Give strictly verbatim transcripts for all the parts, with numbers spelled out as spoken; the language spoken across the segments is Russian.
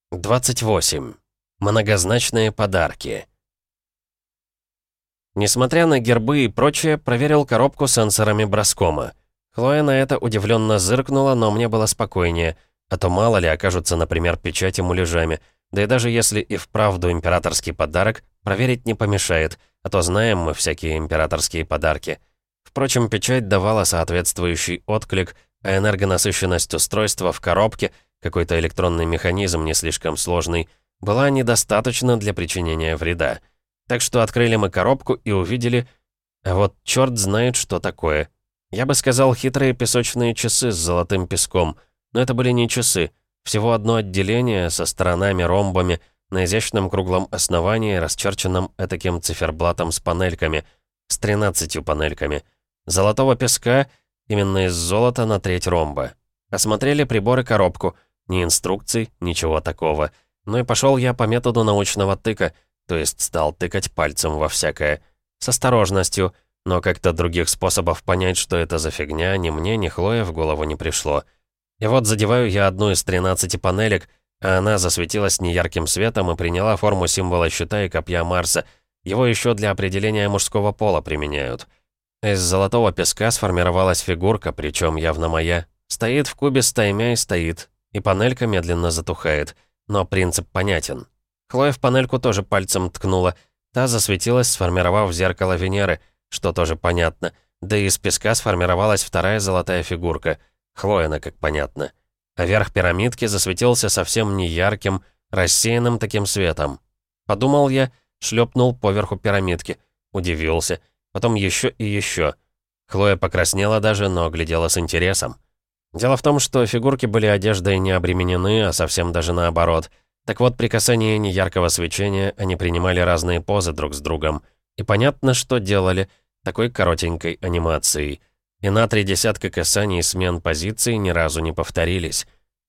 двадцать восемь. Многозначные подарки. Несмотря на гербы и прочее, проверил коробку сенсорами броскома. Хлоя на это удивленно зыркнула, но мне было спокойнее, а то мало ли окажутся, например, печати-муляжами. Да и даже если и вправду императорский подарок, проверить не помешает, а то знаем мы всякие императорские подарки. Впрочем, печать давала соответствующий отклик, а энергонасыщенность устройства в коробке, какой-то электронный механизм не слишком сложный, была недостаточна для причинения вреда. Так что открыли мы коробку и увидели... А вот черт знает, что такое. Я бы сказал, хитрые песочные часы с золотым песком. Но это были не часы. Всего одно отделение со сторонами-ромбами, на изящном круглом основании, расчерченном этаким циферблатом с панельками. С тринадцатью панельками. Золотого песка, именно из золота на треть ромба. Осмотрели приборы коробку. Ни инструкций, ничего такого. Ну и пошел я по методу научного тыка, то есть стал тыкать пальцем во всякое. С осторожностью, но как-то других способов понять, что это за фигня, ни мне, ни Хлое в голову не пришло. И вот задеваю я одну из тринадцати панелек, а она засветилась неярким светом и приняла форму символа щита и копья Марса. Его еще для определения мужского пола применяют. Из золотого песка сформировалась фигурка, причем явно моя. Стоит в кубе стаймя и стоит, и панелька медленно затухает. Но принцип понятен. Хлоя в панельку тоже пальцем ткнула. Та засветилась, сформировав зеркало Венеры, что тоже понятно. Да и из песка сформировалась вторая золотая фигурка. Хлоина, как понятно. А верх пирамидки засветился совсем неярким, рассеянным таким светом. Подумал я, шлепнул поверху пирамидки. Удивился. Потом еще и еще. Хлоя покраснела даже, но глядела с интересом. Дело в том, что фигурки были одеждой не обременены, а совсем даже наоборот. Так вот, при касании неяркого свечения они принимали разные позы друг с другом. И понятно, что делали такой коротенькой анимацией. И на три десятка касаний смен позиций ни разу не повторились.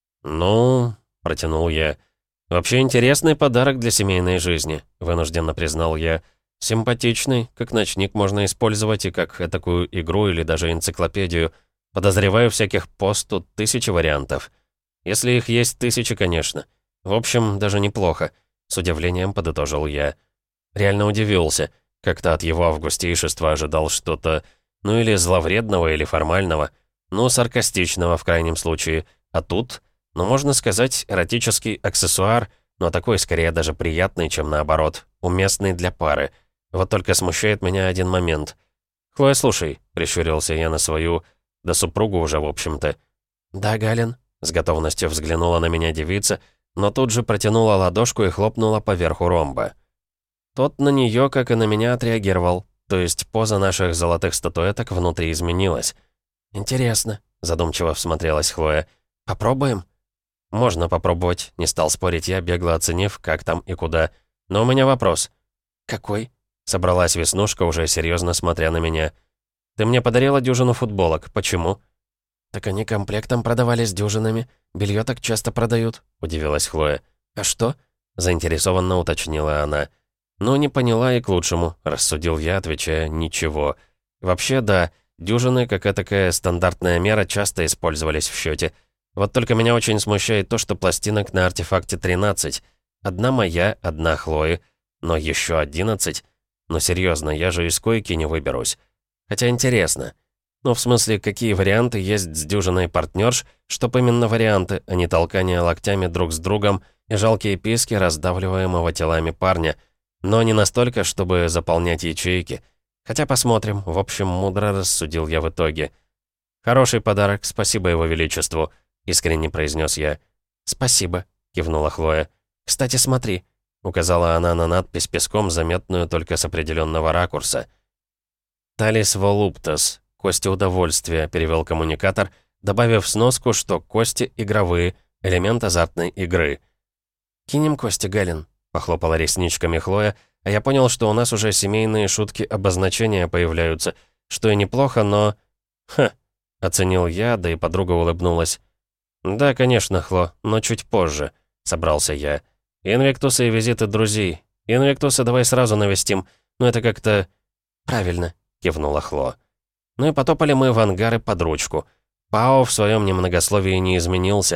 «Ну...» — протянул я. «Вообще интересный подарок для семейной жизни», — вынужденно признал я. «Симпатичный, как ночник можно использовать и как такую игру или даже энциклопедию. Подозреваю, всяких поз тут тысячи вариантов. Если их есть тысячи, конечно. В общем, даже неплохо», — с удивлением подытожил я. Реально удивился. Как-то от его августейшества ожидал что-то, ну или зловредного, или формального, ну, саркастичного в крайнем случае. А тут, ну, можно сказать, эротический аксессуар, но такой скорее даже приятный, чем наоборот, уместный для пары. Вот только смущает меня один момент. «Хлоя, слушай», — прищурился я на свою... Да супругу уже, в общем-то. «Да, Галин», — с готовностью взглянула на меня девица, но тут же протянула ладошку и хлопнула по верху ромба. Тот на нее, как и на меня, отреагировал, то есть поза наших золотых статуэток внутри изменилась. «Интересно», — задумчиво всмотрелась Хлоя. «Попробуем?» «Можно попробовать», — не стал спорить я, бегло оценив, как там и куда. «Но у меня вопрос». «Какой?» — собралась Веснушка, уже серьезно смотря на меня. «Ты мне подарила дюжину футболок. Почему?» «Так они комплектом продавались дюжинами. Белье так часто продают», — удивилась Хлоя. «А что?» — заинтересованно уточнила она. «Ну, не поняла и к лучшему», — рассудил я, отвечая «ничего». «Вообще, да, дюжины, как такая стандартная мера, часто использовались в счете. Вот только меня очень смущает то, что пластинок на артефакте тринадцать. Одна моя, одна Хлои, но еще одиннадцать. Но серьезно, я же из койки не выберусь. Хотя интересно. Ну, в смысле, какие варианты есть с дюжиной партнерш, чтоб именно варианты, а не толкание локтями друг с другом и жалкие писки раздавливаемого телами парня. Но не настолько, чтобы заполнять ячейки. Хотя посмотрим. В общем, мудро рассудил я в итоге. «Хороший подарок, спасибо его величеству», — искренне произнес я. «Спасибо», — кивнула Хлоя. «Кстати, смотри», — указала она на надпись песком, заметную только с определенного ракурса. «Талис волуптас», «Кости удовольствия», — перевел коммуникатор, добавив сноску, что кости игровые, элемент азартной игры. «Кинем кости, Галин», — похлопала ресничками Хлоя, а я понял, что у нас уже семейные шутки-обозначения появляются, что и неплохо, но... «Ха», — оценил я, да и подруга улыбнулась. «Да, конечно, Хло, но чуть позже», — собрался я. «Инвиктусы и визиты друзей. Инвиктусы давай сразу навестим, но это как-то...» «Правильно», — кивнула Хло. Ну и потопали мы в ангары под ручку. Пао в своем немногословии не изменился.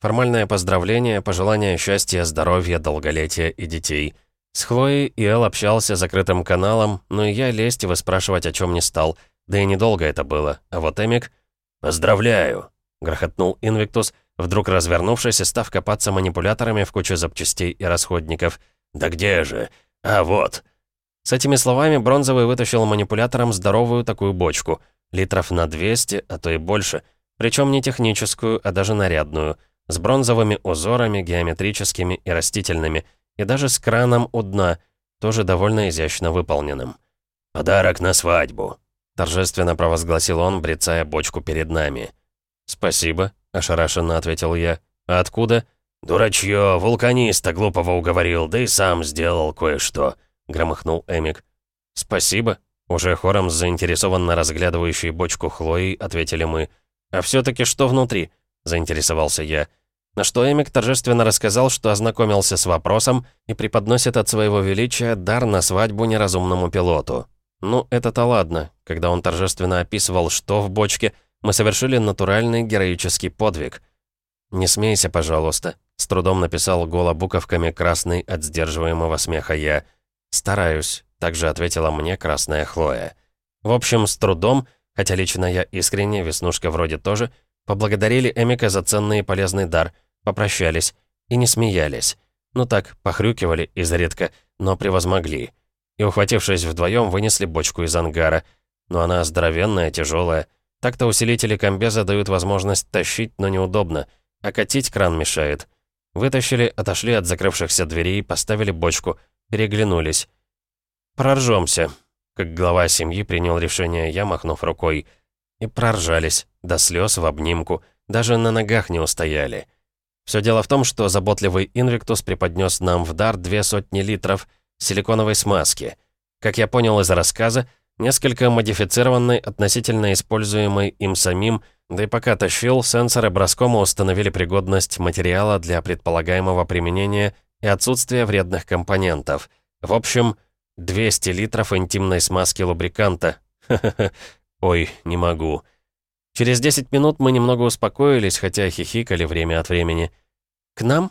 Формальное поздравление, пожелание счастья, здоровья, долголетия и детей. С Хлоей Эл общался закрытым каналом, но и я лезть и выспрашивать о чем не стал. Да и недолго это было. А вот Эмик... «Поздравляю!» — грохотнул Инвиктус, вдруг развернувшись и став копаться манипуляторами в куче запчастей и расходников. «Да где же? А вот!» С этими словами Бронзовый вытащил манипулятором здоровую такую бочку. Литров на двести, а то и больше. Причем не техническую, а даже нарядную. С бронзовыми узорами, геометрическими и растительными. И даже с краном у дна, тоже довольно изящно выполненным. «Подарок на свадьбу», — торжественно провозгласил он, брецая бочку перед нами. «Спасибо», — ошарашенно ответил я. «А откуда?» «Дурачье, вулканиста глупого уговорил, да и сам сделал кое-что», — громыхнул Эмик. «Спасибо», — уже хором с заинтересованно разглядывающей бочку Хлоей ответили мы. «А все-таки что внутри?» — заинтересовался я. На что Эмик торжественно рассказал, что ознакомился с вопросом и преподносит от своего величия дар на свадьбу неразумному пилоту. Ну, это-то ладно. Когда он торжественно описывал, что в бочке, мы совершили натуральный героический подвиг. «Не смейся, пожалуйста», — с трудом написал голобуковками красный от сдерживаемого смеха я. «Стараюсь», — также ответила мне красная Хлоя. В общем, с трудом, хотя лично я искренне, Веснушка вроде тоже, поблагодарили Эмика за ценный и полезный дар, попрощались и не смеялись. Ну так, похрюкивали изредка, но превозмогли. И, ухватившись вдвоем, вынесли бочку из ангара. Но она здоровенная, тяжелая. Так-то усилители комбеза дают возможность тащить, но неудобно. А катить кран мешает. Вытащили, отошли от закрывшихся дверей, поставили бочку, переглянулись. «Проржемся», — как глава семьи принял решение я, махнув рукой. И проржались, до слез в обнимку, даже на ногах не устояли. Все дело в том, что заботливый Инвиктус преподнес нам в дар две сотни литров силиконовой смазки. Как я понял из рассказа, несколько модифицированной относительно используемой им самим, да и пока тащил, сенсоры Броскома установили пригодность материала для предполагаемого применения и отсутствие вредных компонентов. В общем, двести литров интимной смазки лубриканта. Ха-ха-ха. Ой, не могу. Через десять минут мы немного успокоились, хотя хихикали время от времени. «К нам?»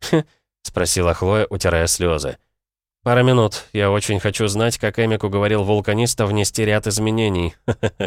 — спросила Хлоя, утирая слезы. «Пара минут. Я очень хочу знать, как Эмик уговорил вулканиста внести ряд изменений».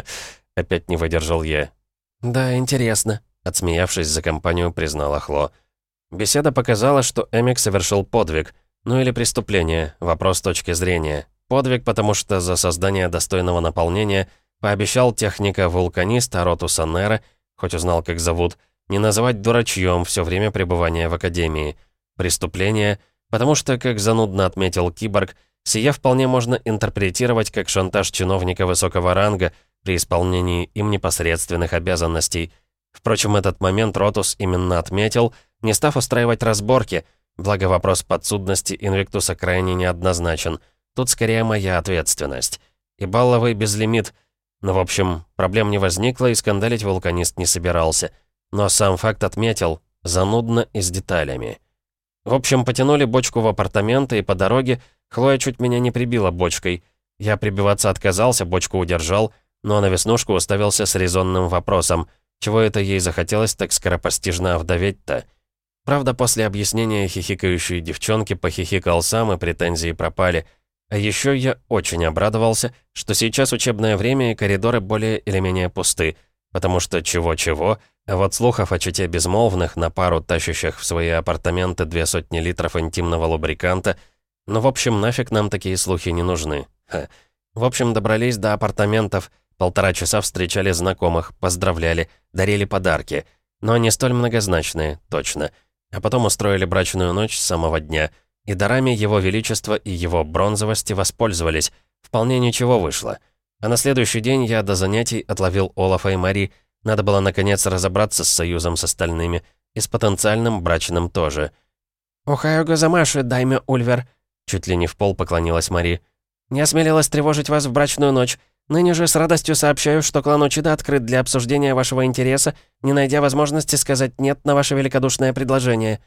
Опять не выдержал я. «Да, интересно», — отсмеявшись за компанию, признала Хло. Беседа показала, что Эмик совершил подвиг. Ну или преступление, вопрос точки зрения. Подвиг, потому что за создание достойного наполнения пообещал техника-вулканиста Ротуса Нера, хоть узнал, как зовут, не называть дурачьем все время пребывания в Академии. Преступление, потому что, как занудно отметил Киборг, сие вполне можно интерпретировать как шантаж чиновника высокого ранга при исполнении им непосредственных обязанностей. Впрочем, этот момент Ротус именно отметил, не став устраивать разборки, благо вопрос подсудности Инвиктуса крайне неоднозначен. Тут скорее моя ответственность. И балловый безлимит. Но, в общем, проблем не возникло, и скандалить вулканист не собирался. Но сам факт отметил, занудно и с деталями. В общем, потянули бочку в апартаменты, и по дороге Хлоя чуть меня не прибила бочкой. Я прибиваться отказался, бочку удержал, но на Веснушку уставился с резонным вопросом, чего это ей захотелось так скоропостижно овдоветь-то. Правда, после объяснения хихикающей девчонки похихикал сам, и претензии пропали. А еще я очень обрадовался, что сейчас учебное время и коридоры более или менее пусты, потому что чего-чего, а вот слухов о чете безмолвных на пару тащащих в свои апартаменты две сотни литров интимного лубриканта, ну, в общем, нафиг нам такие слухи не нужны. Ха. В общем, добрались до апартаментов, полтора часа встречали знакомых, поздравляли, дарили подарки, но не столь многозначные, точно. А потом устроили брачную ночь с самого дня, и дарами Его Величества и его бронзовости воспользовались. Вполне ничего вышло. А на следующий день я до занятий отловил Олафа и Мари. Надо было, наконец, разобраться с союзом с остальными. И с потенциальным брачным тоже. «Охайо Газамаши, дайме Ульвер», — чуть ли не в пол поклонилась Мари. «Не осмелилась тревожить вас в брачную ночь. Ныне же с радостью сообщаю, что клан Учида открыт для обсуждения вашего интереса, не найдя возможности сказать «нет» на ваше великодушное предложение».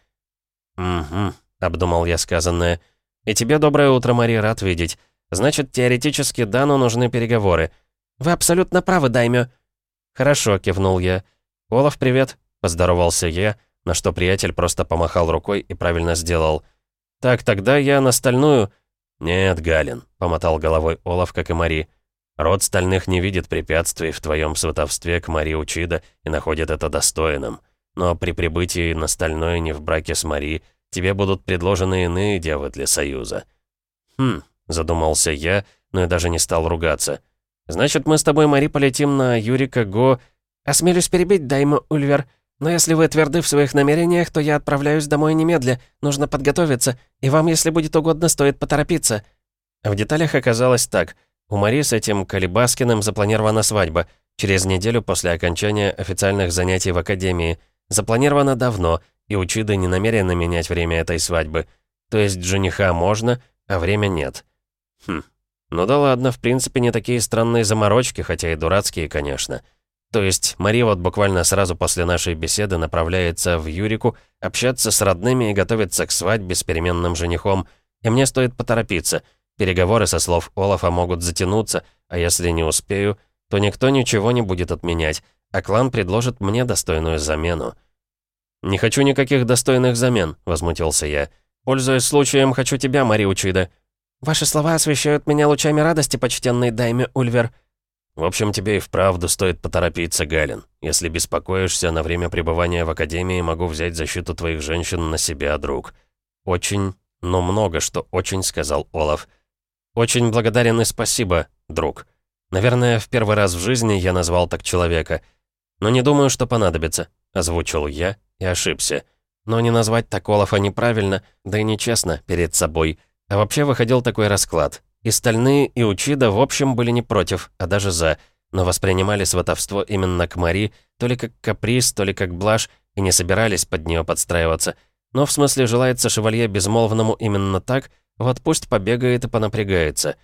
«Угу», — обдумал я сказанное. «И тебе доброе утро, Мари, рад видеть. Значит, теоретически Дану нужны переговоры». «Вы абсолютно правы, даймё». «Хорошо», — кивнул я. «Олаф, привет», — поздоровался я, на что приятель просто помахал рукой и правильно сделал. «Так, тогда я на стальную...» «Нет, Галин», — помотал головой Олаф, как и Мари. «Род стальных не видит препятствий в твоем сватовстве к Мари Учида и находит это достойным. Но при прибытии на стальное не в браке с Мари тебе будут предложены иные девы для союза». «Хм», — задумался я, но и даже не стал ругаться. «Значит, мы с тобой, Мари, полетим на Юрика Го...» «Осмелюсь перебить, Даймо Ульвер. Но если вы тверды в своих намерениях, то я отправляюсь домой немедля. Нужно подготовиться, и вам, если будет угодно, стоит поторопиться». В деталях оказалось так. У Мари с этим Колебаскиным запланирована свадьба. Через неделю после окончания официальных занятий в академии. Запланировано давно, и Учида не намерены менять время этой свадьбы. То есть жениха можно, а время нет. Хм. Ну да ладно, в принципе, не такие странные заморочки, хотя и дурацкие, конечно. То есть Мари вот буквально сразу после нашей беседы направляется в Юрику общаться с родными и готовиться к свадьбе с переменным женихом. И мне стоит поторопиться. Переговоры, со слов Олафа, могут затянуться, а если не успею, то никто ничего не будет отменять, а клан предложит мне достойную замену. «Не хочу никаких достойных замен», — возмутился я. «Пользуясь случаем, хочу тебя, Мари Учида». «Ваши слова освещают меня лучами радости, почтенный Дайме Ульвер». «В общем, тебе и вправду стоит поторопиться, Галин. Если беспокоишься, на время пребывания в Академии могу взять защиту твоих женщин на себя, друг». «Очень, но много что очень», — сказал Олаф. «Очень благодарен и спасибо, друг. Наверное, в первый раз в жизни я назвал так человека. Но не думаю, что понадобится», — озвучил я и ошибся. Но не назвать так Олафа неправильно, да и нечестно перед собой. А вообще выходил такой расклад. И Стальные, и Учида в общем были не против, а даже за, но воспринимали сватовство именно к Мари, то ли как каприз, то ли как блажь, и не собирались под нее подстраиваться. Но в смысле желается шевалье безмолвному именно так, вот пусть побегает и понапрягается.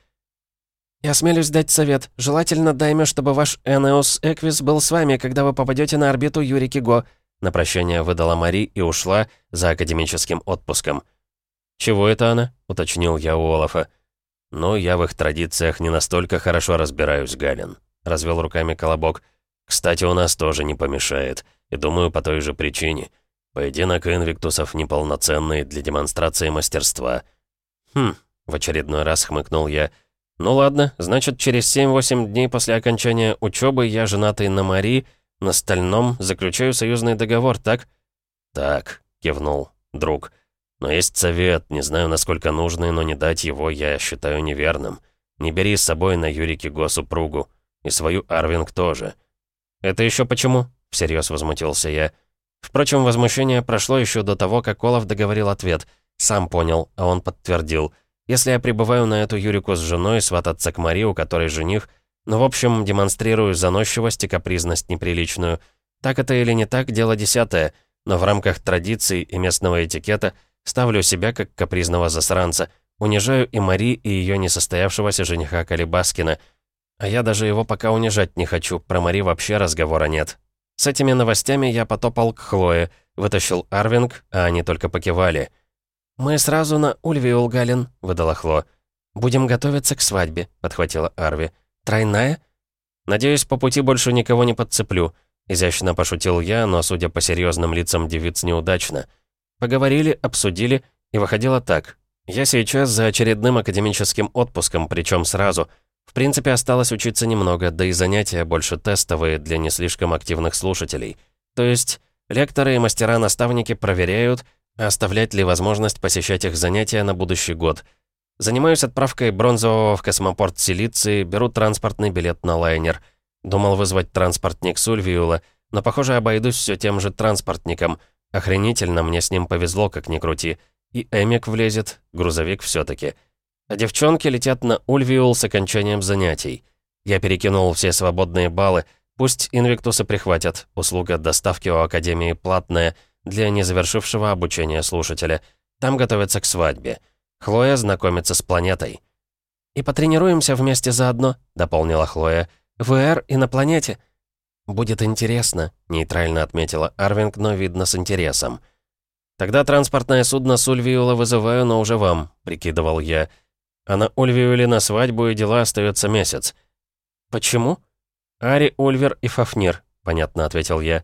«Я осмелюсь дать совет. Желательно, Дайме, чтобы ваш Энеус Эквис был с вами, когда вы попадете на орбиту Юрики Го», на прощание выдала Мари и ушла за академическим отпуском. «Чего это она?» — уточнил я у Олафа. «Ну, я в их традициях не настолько хорошо разбираюсь, Галин», — развел руками Колобок. «Кстати, у нас тоже не помешает, и думаю, по той же причине. Поединок инвиктусов неполноценный для демонстрации мастерства». «Хм», — в очередной раз хмыкнул я. «Ну ладно, значит, через семь-восемь дней после окончания учебы я, женатый на Мари, на Стальном, заключаю союзный договор, так?» «Так», — кивнул друг. «Но есть совет, не знаю, насколько нужный, но не дать его я считаю неверным. Не бери с собой на Юрике Го супругу. И свою Арвинг тоже». «Это еще почему?» — всерьез возмутился я. Впрочем, возмущение прошло еще до того, как Олаф договорил ответ. Сам понял, а он подтвердил. «Если я прибываю на эту Юрику с женой, свататься к Мари, у которой жених, ну, в общем, демонстрирую заносчивость и капризность неприличную. Так это или не так, дело десятое, но в рамках традиций и местного этикета ставлю себя как капризного засранца, унижаю и Мари, и ее несостоявшегося жениха Колебаскина. А я даже его пока унижать не хочу, про Мари вообще разговора нет». С этими новостями я потопал к Хлое, вытащил Арвинг, а они только покивали. «Мы сразу на Ульвиул, Галин», — выдала Хло. «Будем готовиться к свадьбе», — подхватила Арви. «Тройная?» «Надеюсь, по пути больше никого не подцеплю», — изящно пошутил я, но, судя по серьезным лицам девиц, неудачно. Поговорили, обсудили, и выходило так. Я сейчас за очередным академическим отпуском, причем сразу. В принципе, осталось учиться немного, да и занятия больше тестовые для не слишком активных слушателей. То есть, лекторы и мастера-наставники проверяют, оставлять ли возможность посещать их занятия на будущий год. Занимаюсь отправкой бронзового в космопорт Силиции, беру транспортный билет на лайнер. Думал вызвать транспортник с Ульвиула, но, похоже, обойдусь все тем же транспортником. Охренительно, мне с ним повезло, как ни крути. И Эмик влезет, грузовик все-таки. А девчонки летят на Ульвиул с окончанием занятий. Я перекинул все свободные баллы, пусть инвиктусы прихватят, услуга доставки у Академии платная, для незавершившего обучения слушателя. Там готовятся к свадьбе. Хлоя знакомится с планетой. «И потренируемся вместе заодно», — дополнила Хлоя. «В эр и на планете». «Будет интересно», — нейтрально отметила Арвинг, но видно с интересом. «Тогда транспортное судно с Ульвиула вызываю, но уже вам», — прикидывал я. «А на Ульвиуле на свадьбу и дела остается месяц». «Почему?» «Ари, Ульвер и Фафнир», — понятно ответил я.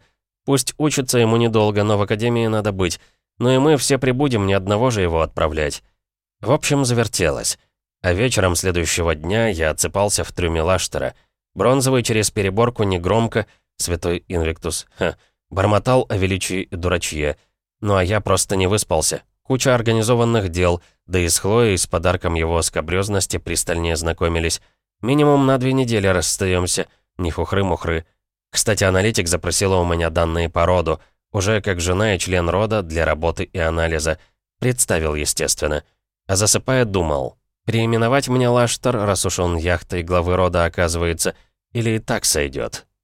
Пусть учится ему недолго, но в академии надо быть. Ну и мы все прибудем, ни одного же его отправлять. В общем, завертелось. А вечером следующего дня я отсыпался в трюме Лаштера. Бронзовый через переборку негромко, святой Инвиктус, ха, бормотал о величии и дурачье. Ну а я просто не выспался. Куча организованных дел, да и с Хлоей с подарком его скабрёзности пристальнее знакомились. Минимум на две недели расстаемся, не хухры-мухры. Кстати, аналитик запросила у меня данные по роду, уже как жена и член рода для работы и анализа. Представил, естественно. А засыпая, думал, переименовать мне Лаштер, раз уж он яхтой главы рода оказывается, или и так сойдет.